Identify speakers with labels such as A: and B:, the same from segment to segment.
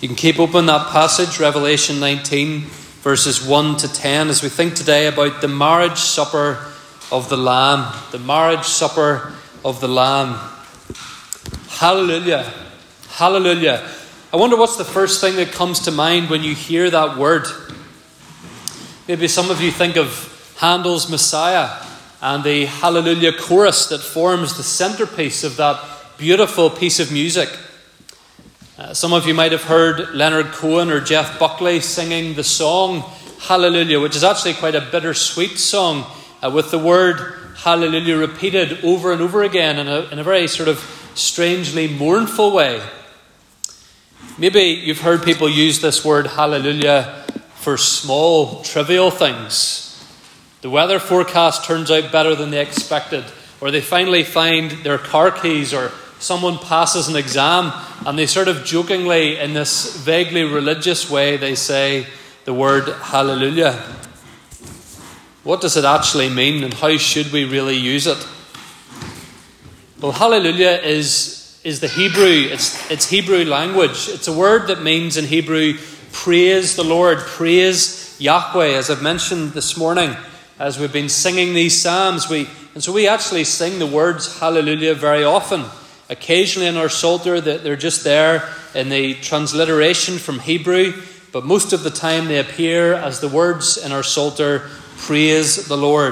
A: You can keep open that passage, Revelation 19, verses 1 to 10, as we think today about the marriage supper of the Lamb. The marriage supper of the Lamb. Hallelujah. Hallelujah. I wonder what's the first thing that comes to mind when you hear that word. Maybe some of you think of Handel's Messiah and the Hallelujah chorus that forms the centerpiece of that beautiful piece of music. Some of you might have heard Leonard Cohen or Jeff Buckley singing the song Hallelujah, which is actually quite a bittersweet song with the word Hallelujah repeated over and over again in a very sort of strangely mournful way. Maybe you've heard people use this word Hallelujah for small, trivial things. The weather forecast turns out better than they expected, or they finally find their car keys, or someone passes an exam and they sort of jokingly, in this vaguely religious way, they say the word hallelujah. What does it actually mean, and how should we really use it? Well, hallelujah is the Hebrew, it's Hebrew language. It's a word that means in Hebrew, praise the Lord, praise Yahweh, as I've mentioned this morning, as we've been singing these psalms. We actually sing the words hallelujah very often. Occasionally in our Psalter, they're just there in the transliteration from Hebrew, but most of the time they appear as the words in our Psalter, praise the Lord.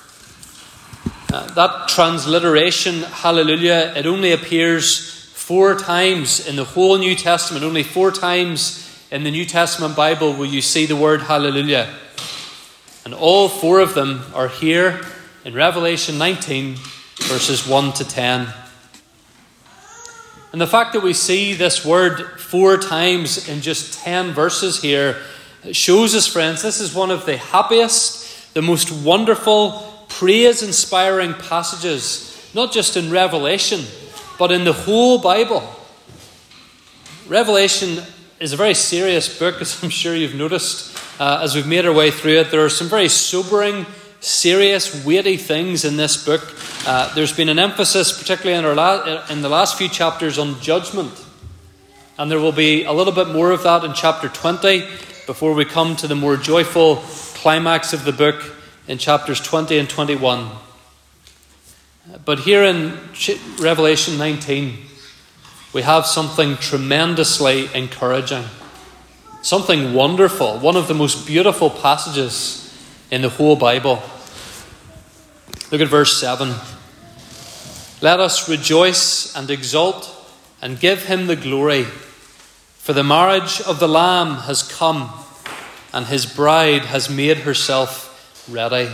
A: That transliteration, hallelujah, it only appears 4 times in the whole New Testament. Only 4 times in the New Testament Bible will you see the word hallelujah. And all 4 of them are here in Revelation 19, verses 1 to 10. And the fact that we see this word 4 times in just 10 verses here shows us, friends, this is one of the happiest, the most wonderful, praise-inspiring passages, not just in Revelation, but in the whole Bible. Revelation is a very serious book, as I'm sure you've noticed as we've made our way through it. There are some very sobering, serious, weighty things in this book. There's been an emphasis, particularly in the last few chapters, on judgment. And there will be a little bit more of that in chapter 20 before we come to the more joyful climax of the book in chapters 20 and 21. But here in Revelation 19, we have something tremendously encouraging. Something wonderful. One of the most beautiful passages in the whole Bible. Look at verse 7. Let us rejoice and exult and give him the glory. For the marriage of the Lamb has come, and his bride has made herself ready.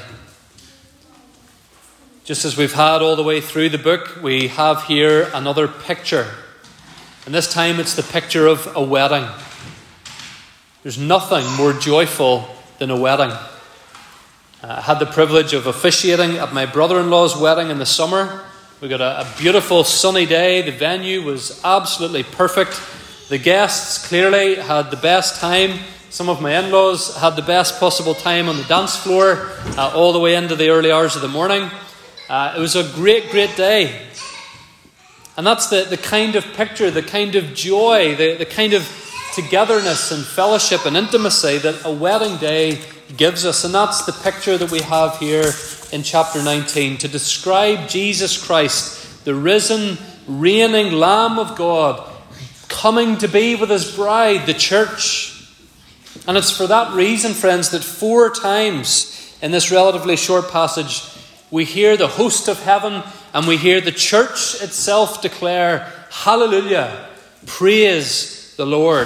A: Just as we've had all the way through the book, we have here another picture. And this time it's the picture of a wedding. There's nothing more joyful than a wedding. I had the privilege of officiating at my brother-in-law's wedding in the summer. We got a beautiful sunny day. The venue was absolutely perfect. The guests clearly had the best time. Some of my in-laws had the best possible time on the dance floor all the way into the early hours of the morning. It was a great, great day. And that's the kind of picture, the kind of joy, the kind of togetherness and fellowship and intimacy that a wedding day gives us. And that's the picture that we have here in chapter 19 to describe Jesus Christ, the risen, reigning Lamb of God, coming to be with his bride, the church. And it's for that reason, friends, that 4 times in this relatively short passage we hear the host of heaven and we hear the church itself declare, hallelujah, praise the Lord.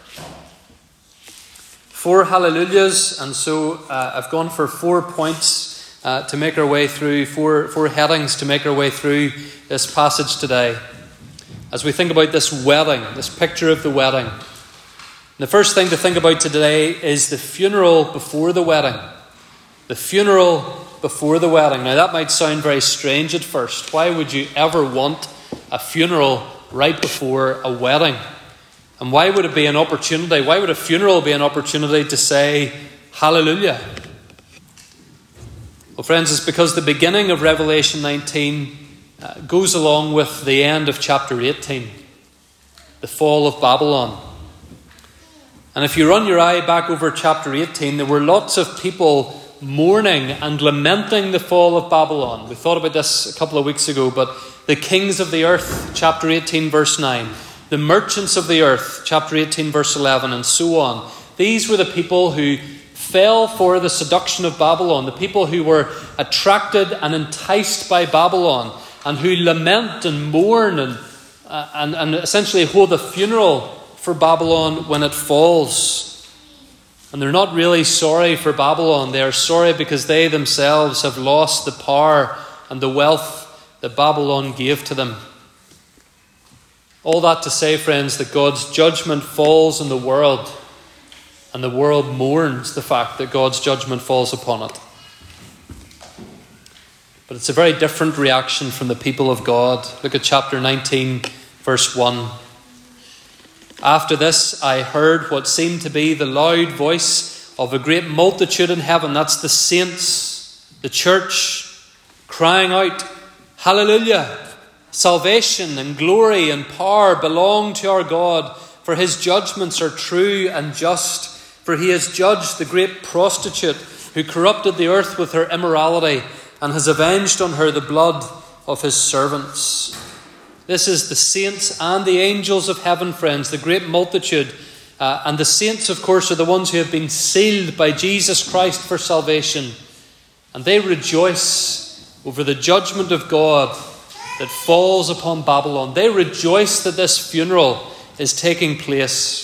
A: 4 hallelujahs, and so I've gone for 4 points to make our way through, four headings to make our way through this passage today. As we think about this wedding, this picture of the wedding. The first thing to think about today is the funeral before the wedding. The funeral before the wedding. Now that might sound very strange at first. Why would you ever want a funeral right before a wedding? And why would it be an opportunity? Why would a funeral be an opportunity to say hallelujah? Well, friends, it's because the beginning of Revelation 19 goes along with the end of chapter 18, the fall of Babylon. And if you run your eye back over chapter 18, there were lots of people mourning and lamenting the fall of Babylon. We thought about this a couple of weeks ago, but the kings of the earth, chapter 18, verse 9. The merchants of the earth, chapter 18, verse 11, and so on. These were the people who fell for the seduction of Babylon, the people who were attracted and enticed by Babylon, and who lament and mourn and essentially hold a funeral for Babylon when it falls. And they're not really sorry for Babylon. They are sorry because they themselves have lost the power and the wealth that Babylon gave to them. All that to say, friends, that God's judgment falls on the world, and the world mourns the fact that God's judgment falls upon it. But it's a very different reaction from the people of God. Look at chapter 19, verse 1. After this, I heard what seemed to be the loud voice of a great multitude in heaven. That's the saints, the church, crying out, Hallelujah! Salvation and glory and power belong to our God, for his judgments are true and just. For he has judged the great prostitute who corrupted the earth with her immorality, and has avenged on her the blood of his servants. This is the saints and the angels of heaven, friends, the great multitude. And the saints, of course, are the ones who have been sealed by Jesus Christ for salvation. And they rejoice over the judgment of God that falls upon Babylon. They rejoice that this funeral is taking place.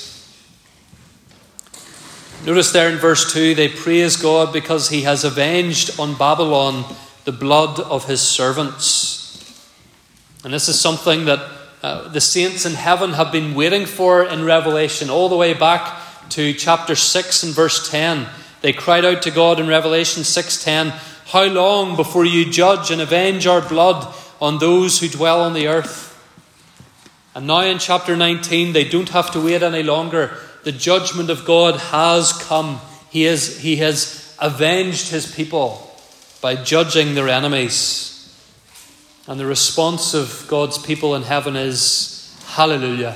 A: Notice there in verse 2, they praise God because he has avenged on Babylon the blood of his servants. And this is something that the saints in heaven have been waiting for in Revelation, all the way back to chapter 6 and verse 10. They cried out to God in Revelation 6:10, "How long before you judge and avenge our blood on those who dwell on the earth?" And now in chapter 19, they don't have to wait any longer. The judgment of God has come. He has avenged his people by judging their enemies. And the response of God's people in heaven is, Hallelujah.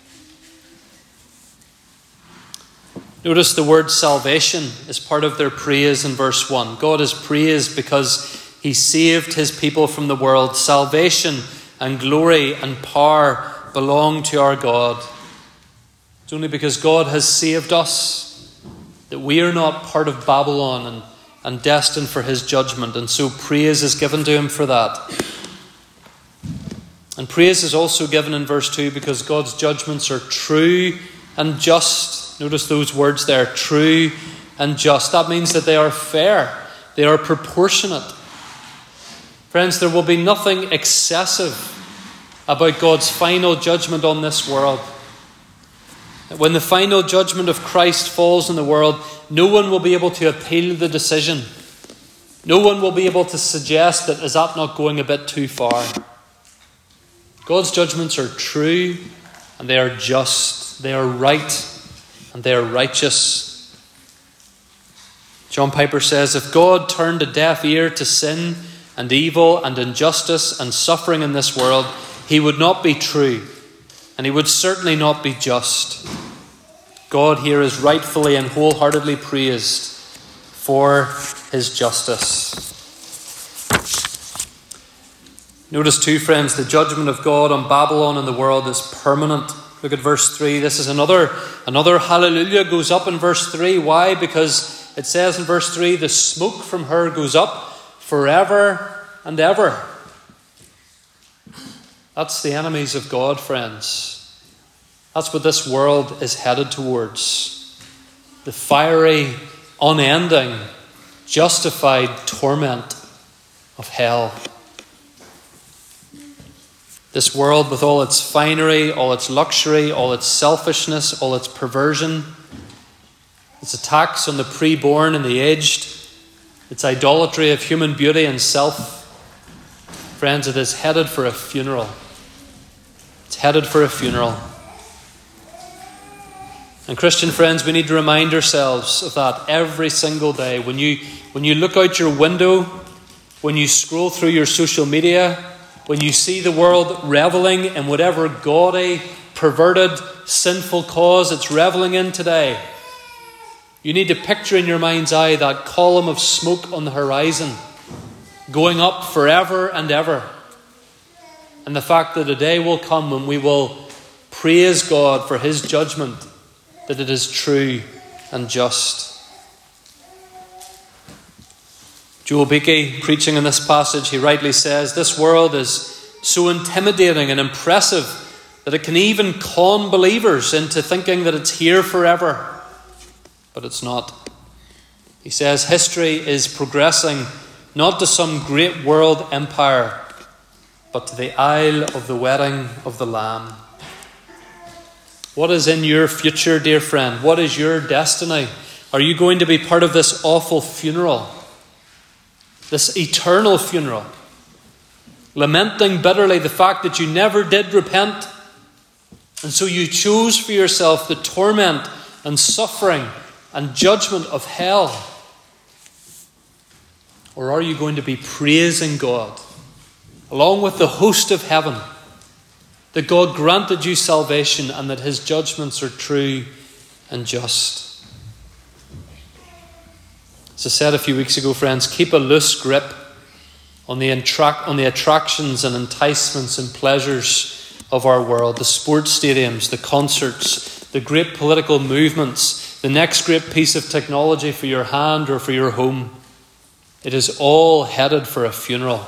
A: Notice the word salvation is part of their praise in verse 1. God is praised because he saved his people from the world. Salvation and glory and power belong to our God. It's only because God has saved us that we are not part of Babylon and destined for his judgment. And so praise is given to him for that. And praise is also given in verse 2 because God's judgments are true and just. Notice those words there, true and just. That means that they are fair. They are proportionate. Friends, there will be nothing excessive about God's final judgment on this world. When the final judgment of Christ falls on the world, no one will be able to appeal the decision. No one will be able to suggest that, is that not going a bit too far? God's judgments are true and they are just. They are right and they are righteous. John Piper says, if God turned a deaf ear to sin and evil and injustice and suffering in this world, he would not be true and he would certainly not be just. God here is rightfully and wholeheartedly praised for his justice. Notice too, friends, the judgment of God on Babylon and the world is permanent. Look at verse 3. This is another hallelujah goes up in verse 3. Why? Because it says in verse 3, the smoke from her goes up forever and ever. That's the enemies of God, friends. That's what this world is headed towards. The fiery, unending, justified torment of hell. This world with all its finery, all its luxury, all its selfishness, all its perversion, its attacks on the preborn and the aged, its idolatry of human beauty and self. Friends, it is headed for a funeral. It's headed for a funeral. And Christian friends, we need to remind ourselves of that every single day. When you look out your window, when you scroll through your social media, when you see the world reveling in whatever gaudy, perverted, sinful cause it's reveling in today. You need to picture in your mind's eye that column of smoke on the horizon, going up forever and ever. And the fact that a day will come when we will praise God for his judgment, that it is true and just. Joel Beakey, preaching in this passage, he rightly says, this world is so intimidating and impressive that it can even con believers into thinking that it's here forever. But it's not. He says history is progressing not to some great world empire, but to the aisle of the wedding of the Lamb. What is in your future, dear friend? What is your destiny? Are you going to be part of this awful funeral? This eternal funeral? Lamenting bitterly the fact that you never did repent, and so you chose for yourself the torment and suffering and judgment of hell? Or are you going to be praising God along with the host of heaven that God granted you salvation and that his judgments are true and just? As I said a few weeks ago, friends, keep a loose grip on the attractions and enticements and pleasures of our world, the sports stadiums, the concerts, the great political movements, the next great piece of technology for your hand or for your home. It is all headed for a funeral.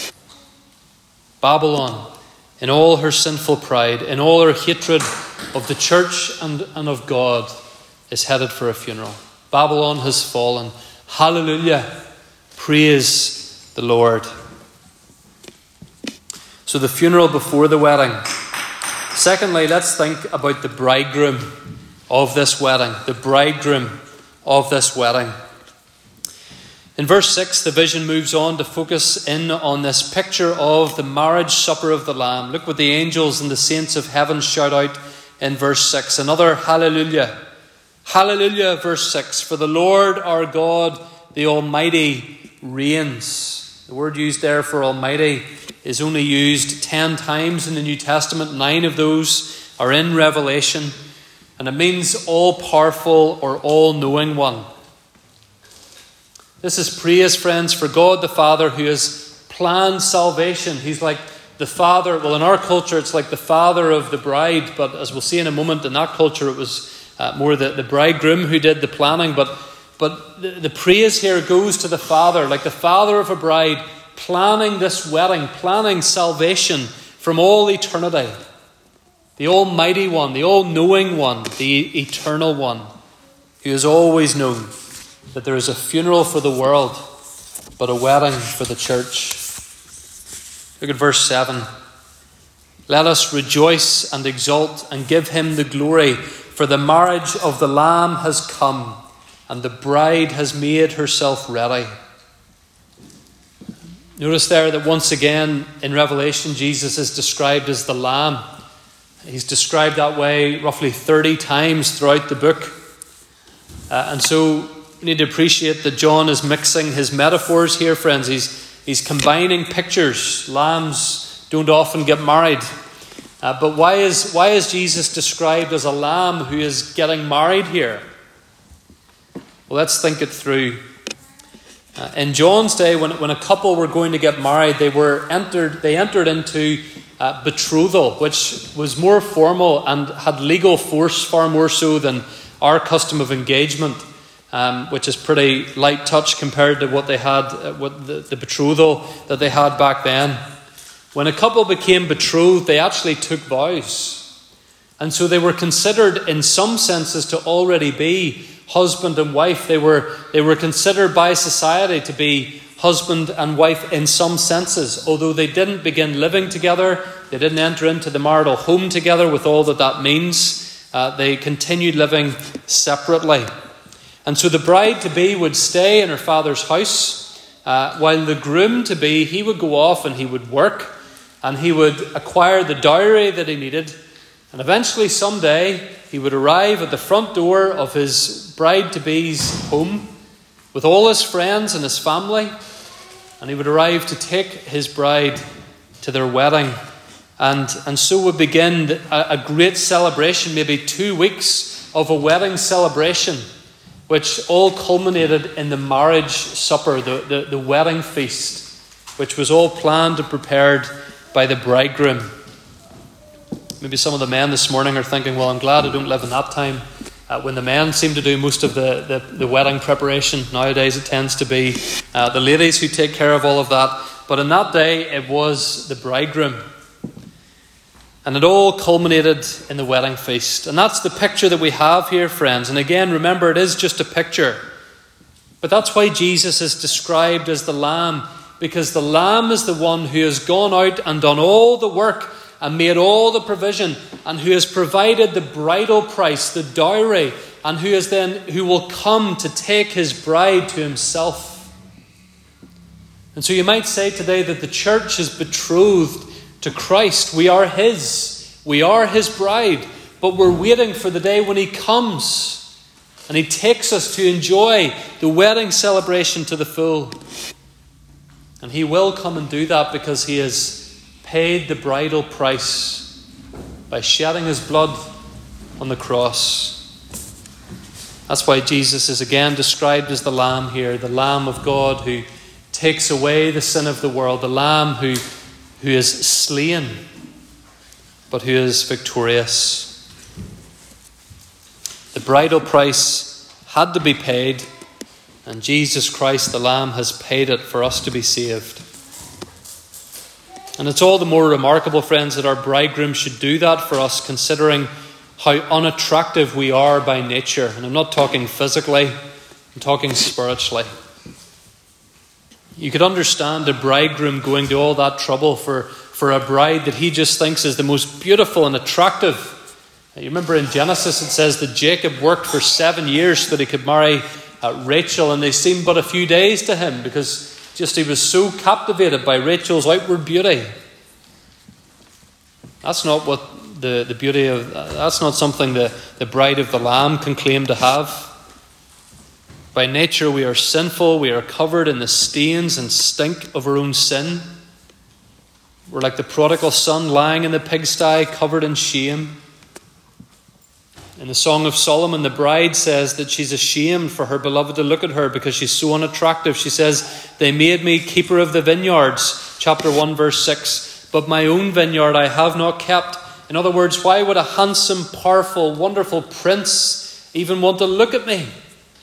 A: Babylon, in all her sinful pride, in all her hatred of the church and of God, is headed for a funeral. Babylon has fallen. Hallelujah. Praise the Lord. So the funeral before the wedding. Secondly, let's think about the bridegroom of this wedding. The bridegroom of this wedding. In verse 6, the vision moves on to focus in on this picture of the marriage supper of the Lamb. Look what the angels and the saints of heaven shout out in verse 6. Another hallelujah. Hallelujah, verse 6. For the Lord our God, the Almighty, reigns. The word used there for Almighty is only used 10 times in the New Testament. 9 of those are in Revelation. And it means all-powerful or all-knowing one. This is praise, friends, for God the Father who has planned salvation. He's like the father. Well, in our culture, it's like the father of the bride. But as we'll see in a moment, in that culture, it was more the bridegroom who did the planning. But the praise here goes to the father, like the father of a bride, planning this wedding, planning salvation from all eternity. The Almighty One, the all-knowing One, the eternal One, who has always known that there is a funeral for the world, but a wedding for the church. Look at verse 7. Let us rejoice and exult and give him the glory, for the marriage of the Lamb has come, and the bride has made herself ready. Notice there that once again in Revelation, Jesus is described as the Lamb. He's described that way roughly 30 times throughout the book. And so we need to appreciate that John is mixing his metaphors here, friends. He's combining pictures. Lambs don't often get married. But why is Jesus described as a lamb who is getting married here? Well, let's think it through. In John's day, when a couple were going to get married, they entered into betrothal, which was more formal and had legal force far more so than our custom of engagement, which is pretty light touch compared to what they had, the betrothal that they had back then. When a couple became betrothed, they actually took vows. And so they were considered in some senses to already be husband and wife. They were considered by society to be husband and wife in some senses. Although they didn't begin living together, they didn't enter into the marital home together with all that means. They continued living separately. And so the bride-to-be would stay in her father's house, while the groom-to-be, he would go off and he would work, and he would acquire the dowry that he needed. And eventually, someday, he would arrive at the front door of his bride-to-be's home with all his friends and his family, and he would arrive to take his bride to their wedding And so we begin a great celebration, maybe 2 weeks of a wedding celebration, which all culminated in the marriage supper, the wedding feast, which was all planned and prepared by the bridegroom. Maybe some of the men this morning are thinking, well, I'm glad I don't live in that time, when the men seem to do most of the wedding preparation. Nowadays it tends to be the ladies who take care of all of that. But in that day it was the bridegroom. And it all culminated in the wedding feast. And that's the picture that we have here, friends. And again, remember, it is just a picture. But that's why Jesus is described as the Lamb, because the Lamb is the one who has gone out and done all the work and made all the provision, and who has provided the bridal price, the dowry, and who will come to take his bride to himself. And so you might say today that the church is betrothed to Christ. We are his. We are his bride. But we're waiting for the day when he comes and he takes us to enjoy the wedding celebration to the full. And he will come and do that because he has paid the bridal price by shedding his blood on the cross. That's why Jesus is again described as the Lamb here, the Lamb of God who takes away the sin of the world, the Lamb who is slain, but who is victorious. The bridal price had to be paid, and Jesus Christ, the Lamb, has paid it for us to be saved. And it's all the more remarkable, friends, that our bridegroom should do that for us, considering how unattractive we are by nature. And I'm not talking physically, I'm talking spiritually. You could understand a bridegroom going to all that trouble for a bride that he just thinks is the most beautiful and attractive. You remember in Genesis it says that Jacob worked for 7 years so that he could marry Rachel, and they seemed but a few days to him because just he was so captivated by Rachel's outward beauty. That's not what the beauty of, that's not something the bride of the Lamb can claim to have. By nature we are sinful, we are covered in the stains and stink of our own sin. We're like the prodigal son lying in the pigsty, covered in shame. In the Song of Solomon, the bride says that she's ashamed for her beloved to look at her because she's so unattractive. She says, "They made me keeper of the vineyards," chapter 1, verse 6, "but my own vineyard I have not kept." In other words, why would a handsome, powerful, wonderful prince even want to look at me?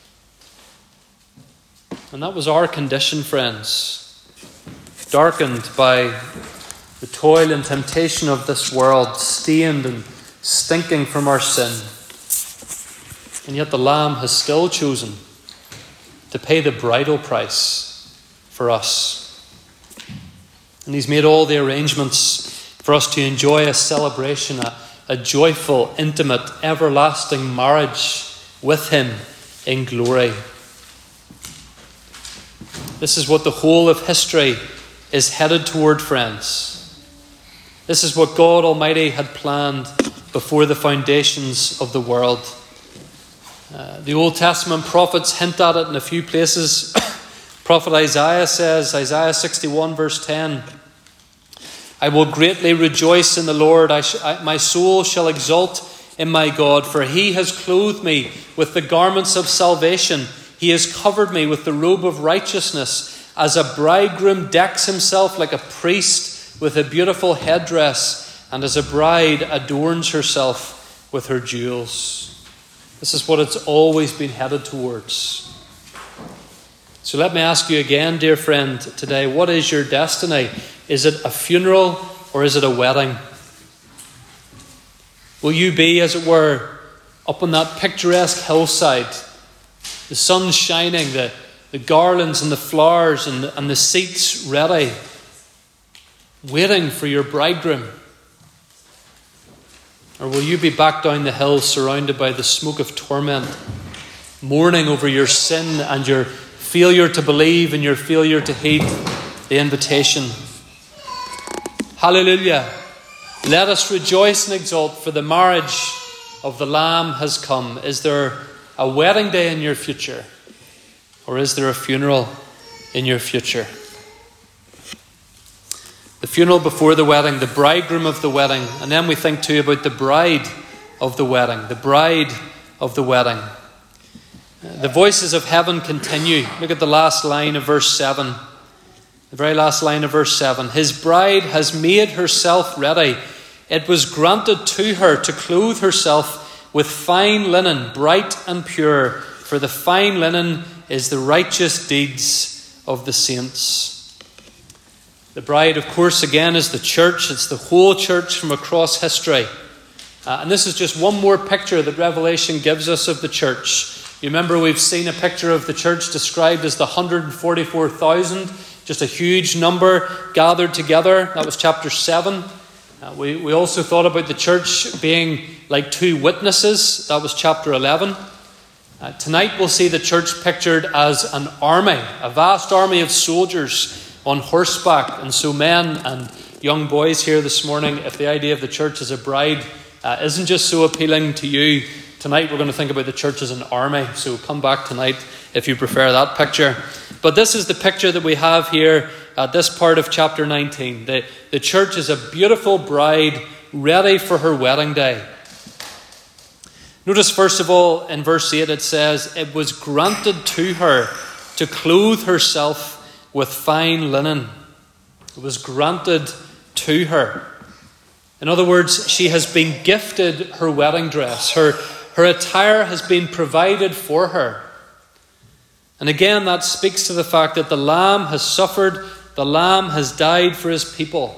A: And that was our condition, friends, darkened by the toil and temptation of this world, stained and stinking from our sin. And yet the Lamb has still chosen to pay the bridal price for us. And he's made all the arrangements for us to enjoy a celebration, a joyful, intimate, everlasting marriage with him in glory. This is what the whole of history is headed toward, friends. This is what God Almighty had planned before the foundations of the world. The Old Testament prophets hint at it in a few places. Prophet Isaiah says, Isaiah 61 verse 10, "I will greatly rejoice in the Lord. My soul shall exult in my God, for he has clothed me with the garments of salvation. He has covered me with the robe of righteousness, as a bridegroom decks himself like a priest with a beautiful headdress, and as a bride adorns herself with her jewels." This is what it's always been headed towards. So let me ask you again, dear friend, today, what is your destiny? Is it a funeral or is it a wedding? Will you be, as it were, up on that picturesque hillside, the sun shining, the garlands and the flowers and the seats ready, waiting for your bridegroom? Or will you be back down the hill surrounded by the smoke of torment, mourning over your sin and your failure to believe and your failure to heed the invitation? Hallelujah. Let us rejoice and exult, for the marriage of the Lamb has come. Is there a wedding day in your future? Or is there a funeral in your future? The funeral before the wedding, the bridegroom of the wedding, and then we think too about the bride of the wedding, the bride of the wedding. The voices of heaven continue. Look at the last line of verse 7. The very last line of verse 7. His bride has made herself ready. It was granted to her to clothe herself with fine linen, bright and pure, for the fine linen is the righteous deeds of the saints. The bride, of course, again, is the church. It's the whole church from across history. And this is just one more picture that Revelation gives us of the church. You remember we've seen a picture of the church described as the 144,000, just a huge number gathered together. That was chapter 7. We also thought about the church being like two witnesses. That was chapter 11. Tonight we'll see the church pictured as an army, a vast army of soldiers on horseback. And so men and young boys here this morning, if the idea of the church as a bride isn't just so appealing to you, tonight we're going to think about the church as an army. So come back tonight if you prefer that picture. But this is the picture that we have here at this part of chapter 19. The church is a beautiful bride ready for her wedding day. Notice first of all in verse 8 it says, it was granted to her to clothe herself with fine linen. It was granted to her. In other words, she has been gifted her wedding dress. Her attire has been provided for her. And again, that speaks to the fact that the Lamb has suffered, the Lamb has died for his people.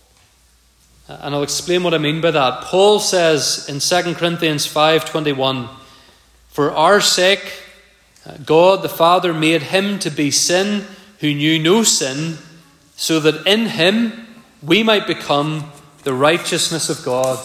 A: And I'll explain what I mean by that. Paul says in 2 Corinthians 5:21, for our sake, God the Father made him to be sin who knew no sin, so that in him we might become the righteousness of God.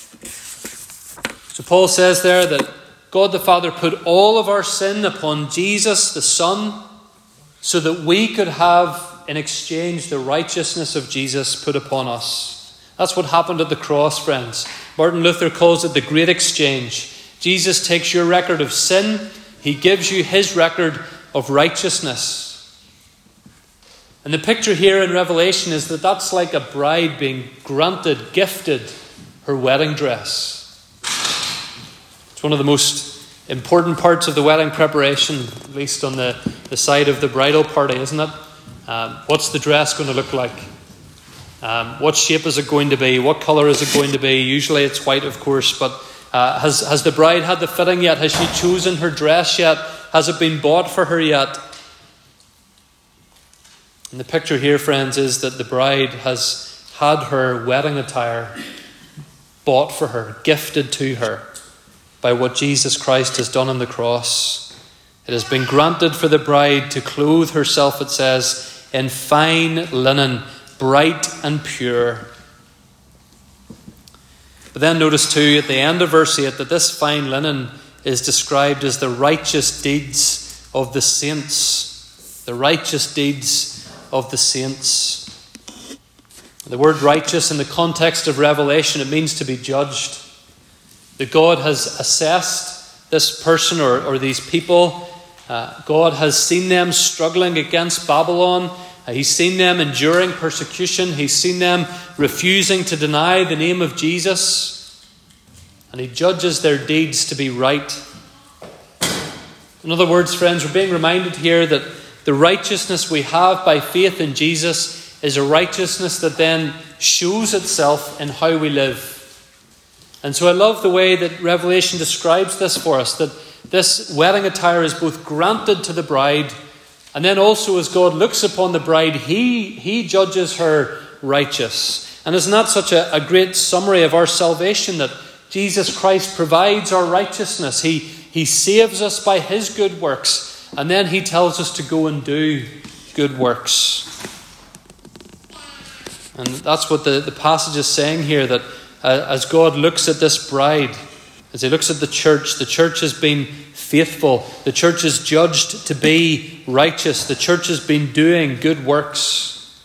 A: So Paul says there that God the Father put all of our sin upon Jesus the Son, so that we could have in exchange the righteousness of Jesus put upon us. That's what happened at the cross, friends. Martin Luther calls it the great exchange. Jesus takes your record of sin, he gives you his record of righteousness. And the picture here in Revelation is that that's like a bride being granted, gifted her wedding dress. It's one of the most important parts of the wedding preparation, at least on the side of the bridal party, isn't it? What's the dress going to look like? What shape is it going to be? What colour is it going to be? Usually it's white, of course, but has the bride had the fitting yet? Has she chosen her dress yet? Has it been bought for her yet? And the picture here, friends, is that the bride has had her wedding attire bought for her, gifted to her by what Jesus Christ has done on the cross. It has been granted for the bride to clothe herself, it says, in fine linen, bright and pure. But then notice too, at the end of verse 8, that this fine linen is described as the righteous deeds of the saints. The righteous deeds of the saints. The word righteous in the context of Revelation, it means to be judged. That God has assessed this person or these people. God has seen them struggling against Babylon. He's seen them enduring persecution. He's seen them refusing to deny the name of Jesus. And he judges their deeds to be right. In other words, friends, we're being reminded here that the righteousness we have by faith in Jesus is a righteousness that then shows itself in how we live. And so I love the way that Revelation describes this for us, that this wedding attire is both granted to the bride, and then also as God looks upon the bride, he judges her righteous. And isn't that such a great summary of our salvation, that Jesus Christ provides our righteousness. He saves us by his good works, and then he tells us to go and do good works. And that's what the passage is saying here, that as God looks at this bride, as he looks at the church has been faithful. The church is judged to be righteous. The church has been doing good works.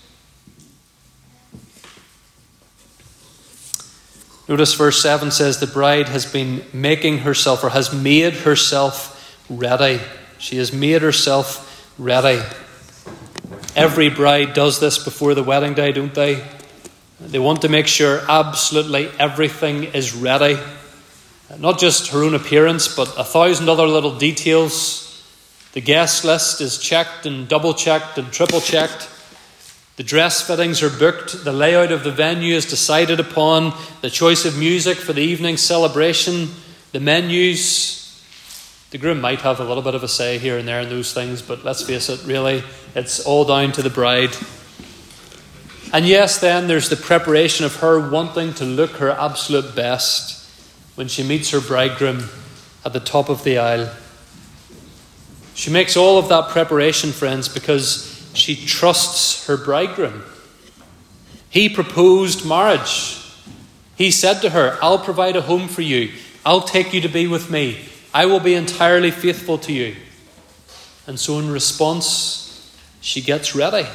A: Notice verse 7 says the bride has been making herself, or has made herself ready. She has made herself ready. Every bride does this before the wedding day, don't they? They want to make sure absolutely everything is ready. Not just her own appearance, but 1,000 other little details. The guest list is checked and double-checked and triple-checked. The dress fittings are booked. The layout of the venue is decided upon. The choice of music for the evening celebration. The menus. The groom might have a little bit of a say here and there in those things, but let's face it, really, it's all down to the bride. And yes, then there's the preparation of her wanting to look her absolute best when she meets her bridegroom at the top of the aisle. She makes all of that preparation, friends, because she trusts her bridegroom. He proposed marriage. He said to her, I'll provide a home for you. I'll take you to be with me. I will be entirely faithful to you. And so in response, she gets ready.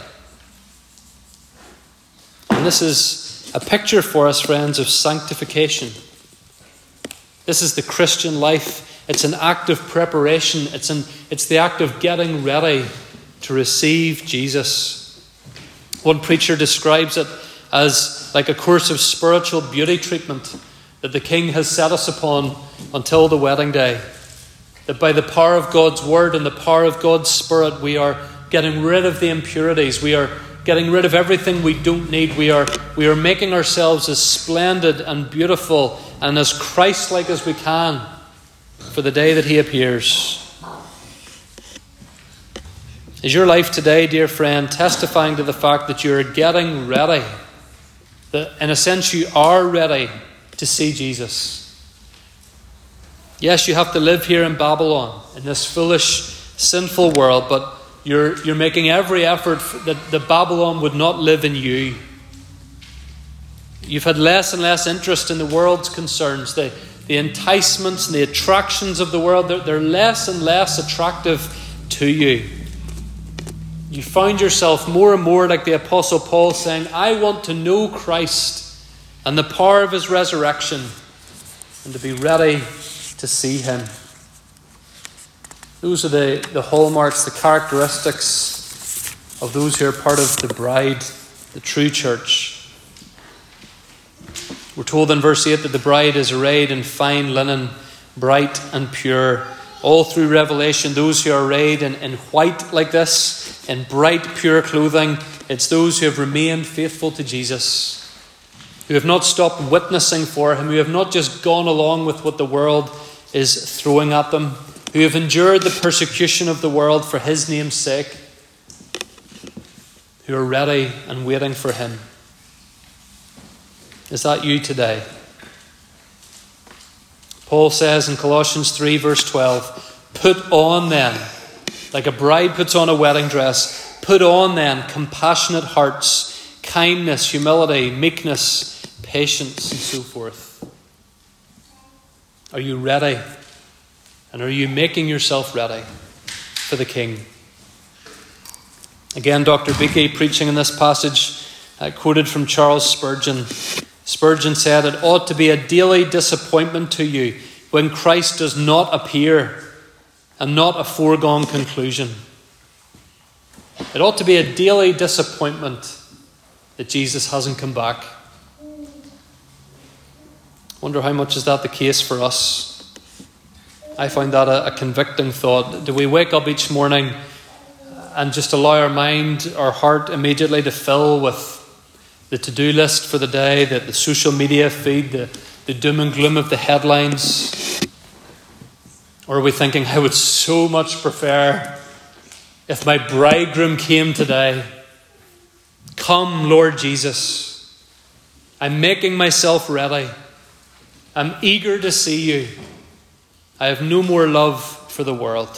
A: And this is a picture for us, friends, of sanctification. This is the Christian life. It's an act of preparation. It's the act of getting ready to receive Jesus. One preacher describes it as like a course of spiritual beauty treatment that the King has set us upon until the wedding day. That by the power of God's Word and the power of God's Spirit, we are getting rid of the impurities. We are getting rid of everything we don't need. We are making ourselves as splendid and beautiful and as Christ-like as we can for the day that He appears. Is your life today, dear friend, testifying to the fact that you are getting ready? That in a sense you are ready to see Jesus? Yes, you have to live here in Babylon, in this foolish, sinful world, but you're making every effort that Babylon would not live in you. You've had less and less interest in the world's concerns. The enticements and the attractions of the world, they're less and less attractive to you. You find yourself more and more like the Apostle Paul saying, I want to know Christ and the power of His resurrection and to be ready to see Him. Those are the hallmarks, the characteristics of those who are part of the bride, the true church. We're told in verse 8 that the bride is arrayed in fine linen, bright and pure. All through Revelation, those who are arrayed in white like this, in bright, pure clothing, it's those who have remained faithful to Jesus, who have not stopped witnessing for Him, who have not just gone along with what the world is throwing at them, who have endured the persecution of the world for His name's sake, who are ready and waiting for Him. Is that you today? Paul says in Colossians 3 verse 12, put on then, like a bride puts on a wedding dress, put on then compassionate hearts, kindness, humility, meekness, patience, and so forth. Are you ready? And are you making yourself ready for the King? Again, Dr. Beakey, preaching in this passage, quoted from Charles Spurgeon. Spurgeon said, it ought to be a daily disappointment to you when Christ does not appear and not a foregone conclusion. It ought to be a daily disappointment that Jesus hasn't come back. Wonder how much is that the case for us? I find that a convicting thought. Do we wake up each morning and just allow our mind, our heart immediately to fill with the to-do list for the day, the social media feed, the doom and gloom of the headlines? Or are we thinking, I would so much prefer if my bridegroom came today? Come, Lord Jesus. I'm making myself ready. I'm eager to see you. I have no more love for the world.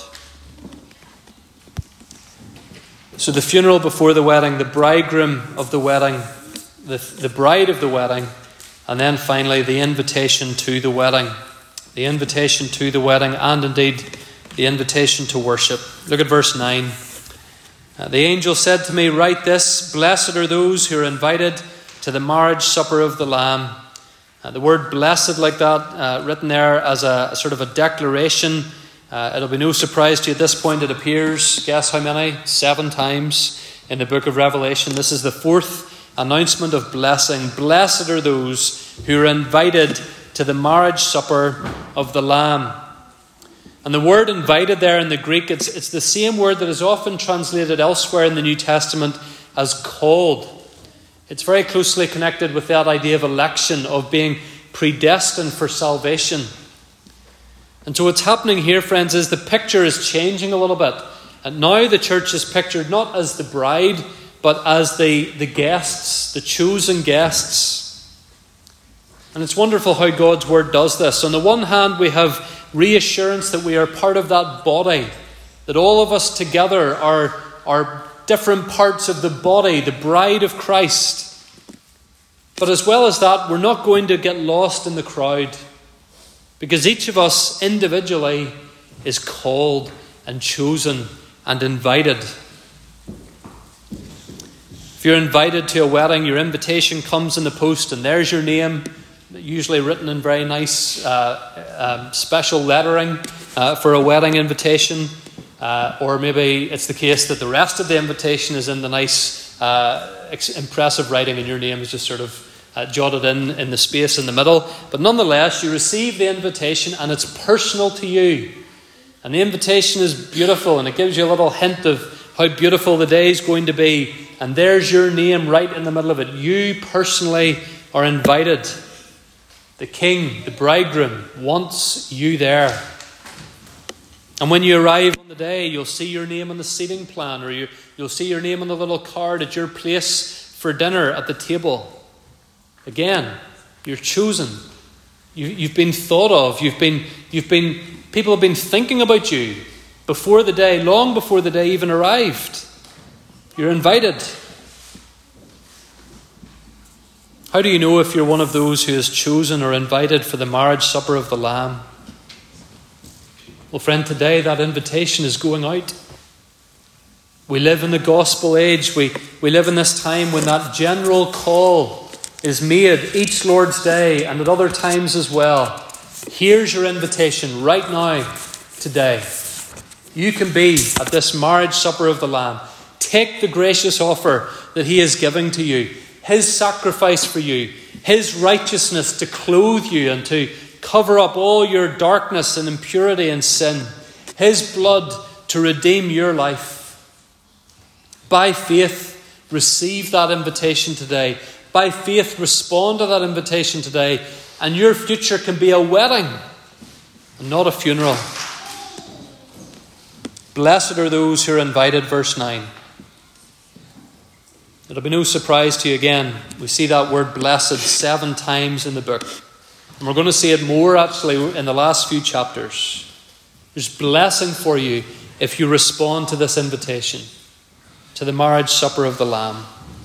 A: So the funeral before the wedding, the bridegroom of the wedding, the bride of the wedding, and then finally the invitation to the wedding. The invitation to the wedding, and indeed the invitation to worship. Look at verse 9. The angel said to me, write this, blessed are those who are invited to the marriage supper of the Lamb. The word blessed like that, written there as a sort of a declaration. It'll be no surprise to you at this point it appears, guess how many? 7 times in the book of Revelation. This is the 4th announcement of blessing. Blessed are those who are invited to the marriage supper of the Lamb. And the word invited there in the Greek, it's the same word that is often translated elsewhere in the New Testament as called. It's very closely connected with that idea of election, of being predestined for salvation. And so what's happening here, friends, is the picture is changing a little bit. And now the church is pictured not as the bride, but as the guests, the chosen guests. And it's wonderful how God's word does this. On the one hand, we have reassurance that we are part of that body, that all of us together are different parts of the body, the bride of Christ. But as well as that, we're not going to get lost in the crowd, because each of us individually is called and chosen and invited. If you're invited to a wedding, your invitation comes in the post, and there's your name, usually written in very nice special lettering for a wedding invitation. Or maybe it's the case that the rest of the invitation is in the nice, impressive writing, and your name is just sort of jotted in the space in the middle. But nonetheless, you receive the invitation, and it's personal to you. And the invitation is beautiful, and it gives you a little hint of how beautiful the day is going to be. And there's your name right in the middle of it. You personally are invited. The king, the bridegroom, wants you there. And when you arrive on the day, you'll see your name on the seating plan, or you'll see your name on the little card at your place for dinner at the table. Again, you're chosen. You've been thought of. People have been thinking about you before the day, long before the day even arrived. You're invited. How do you know if you're one of those who is chosen or invited for the marriage supper of the Lamb? Well, friend, today that invitation is going out. We live in the gospel age. We live in this time when that general call is made each Lord's Day and at other times as well. Here's your invitation right now, today. You can be at this marriage supper of the Lamb. Take the gracious offer that He is giving to you. His sacrifice for you. His righteousness to clothe you and to cover up all your darkness and impurity and sin. His blood to redeem your life. By faith, receive that invitation today. By faith, respond to that invitation today. And your future can be a wedding and not a funeral. Blessed are those who are invited, verse 9. It'll be no surprise to you again. We see that word blessed 7 times in the book. And we're going to see it more actually in the last few chapters. There's blessing for you if you respond to this invitation, to the marriage supper of the Lamb.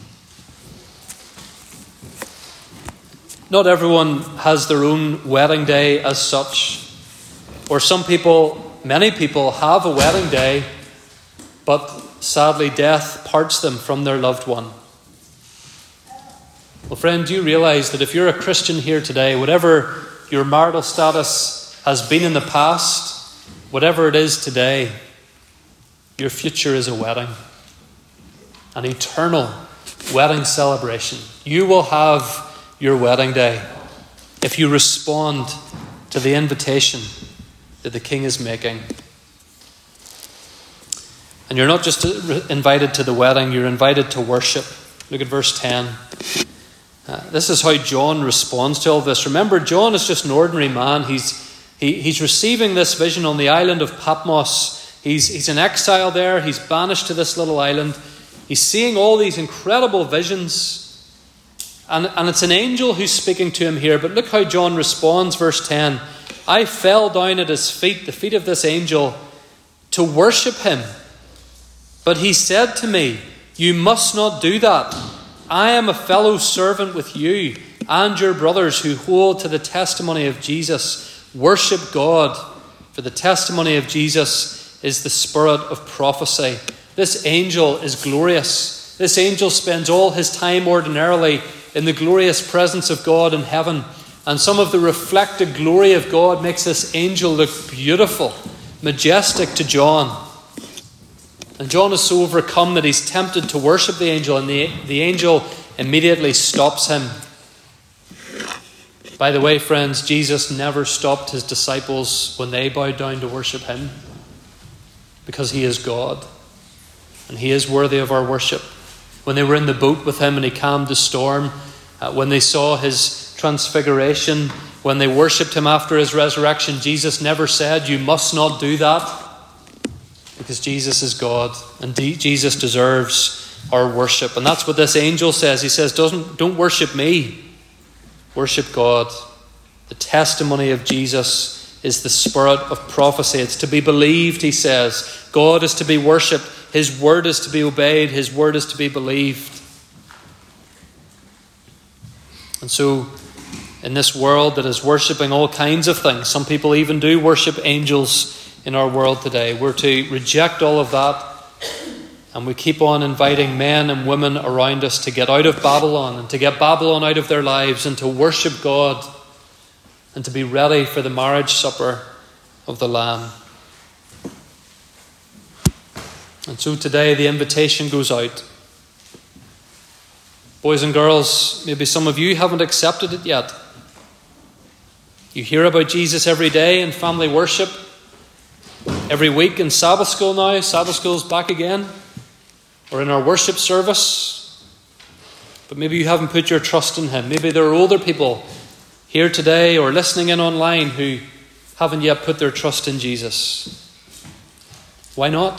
A: Not everyone has their own wedding day as such. Or many people have a wedding day, but sadly death parts them from their loved one. Well, friend, do you realize that if you're a Christian here today, whatever your marital status has been in the past, whatever it is today, your future is a wedding. An eternal wedding celebration. You will have your wedding day if you respond to the invitation that the King is making. And you're not just invited to the wedding, you're invited to worship. Look at verse 10. This is how John responds to all this. Remember, John is just an ordinary man. He's receiving this vision on the island of Patmos. He's in exile there. He's banished to this little island. He's seeing all these incredible visions. And it's an angel who's speaking to him here. But look how John responds, verse 10. I fell down at his feet, the feet of this angel, to worship him. But he said to me, you must not do that. I am a fellow servant with you and your brothers who hold to the testimony of Jesus. Worship God, for the testimony of Jesus is the spirit of prophecy. This angel is glorious. This angel spends all his time ordinarily in the glorious presence of God in heaven. And some of the reflected glory of God makes this angel look beautiful, majestic to John. And John is so overcome that he's tempted to worship the angel. And the angel immediately stops him. By the way, friends, Jesus never stopped his disciples when they bowed down to worship him, because he is God and he is worthy of our worship. When they were in the boat with him and he calmed the storm, when they saw his transfiguration, when they worshipped him after his resurrection, Jesus never said, "You must not do that," because Jesus is God and Jesus deserves our worship. And that's what this angel says. He says, don't worship me, worship God. The testimony of Jesus is the spirit of prophecy. It's to be believed, he says. God is to be worshipped. His word is to be obeyed. His word is to be believed. And so, in this world that is worshipping all kinds of things, some people even do worship angels in our world today. We're to reject all of that, and we keep on inviting men and women around us to get out of Babylon and to get Babylon out of their lives and to worship God and to be ready for the marriage supper of the Lamb. And so today the invitation goes out. Boys and girls, maybe some of you haven't accepted it yet. You hear about Jesus every day in family worship, every week in Sabbath school now. Sabbath school's back again. Or in our worship service. But maybe you haven't put your trust in him. Maybe there are older people here today or listening in online who haven't yet put their trust in Jesus. Why not?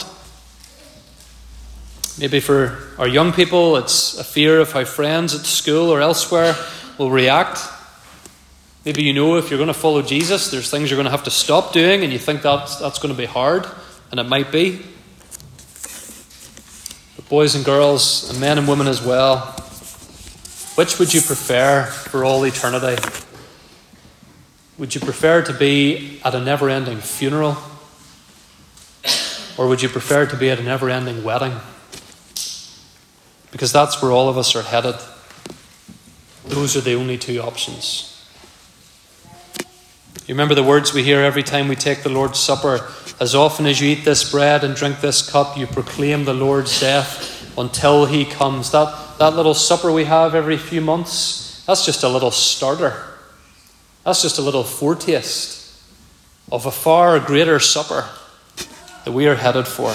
A: Maybe for our young people, it's a fear of how friends at school or elsewhere will react. Maybe you know if you're going to follow Jesus, there's things you're going to have to stop doing, and you think that's going to be hard, and it might be. But boys and girls, and men and women as well, which would you prefer for all eternity? Would you prefer to be at a never-ending funeral? Or would you prefer to be at a never-ending wedding? Because that's where all of us are headed. Those are the only two options. You remember the words we hear every time we take the Lord's Supper. As often as you eat this bread and drink this cup, you proclaim the Lord's death until he comes. That little supper we have every few months, that's just a little starter. That's just a little foretaste of a far greater supper that we are headed for.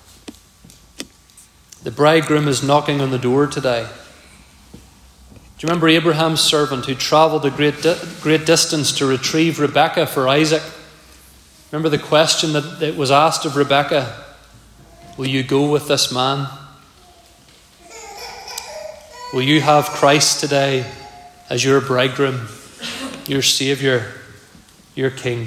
A: The bridegroom is knocking on the door today. Do you remember Abraham's servant who travelled a great distance to retrieve Rebekah for Isaac? Remember the question that was asked of Rebekah? Will you go with this man? Will you have Christ today as your bridegroom, your Saviour, your King?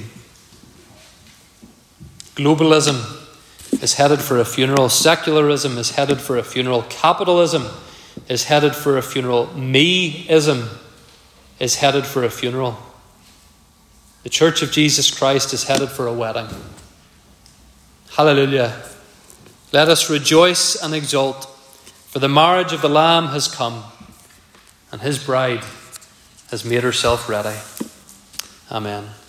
A: Globalism is headed for a funeral. Secularism is headed for a funeral. Capitalism is headed for a funeral. Me-ism is headed for a funeral. The Church of Jesus Christ is headed for a wedding. Hallelujah. Let us rejoice and exult, for the marriage of the Lamb has come, and his bride has made herself ready. Amen.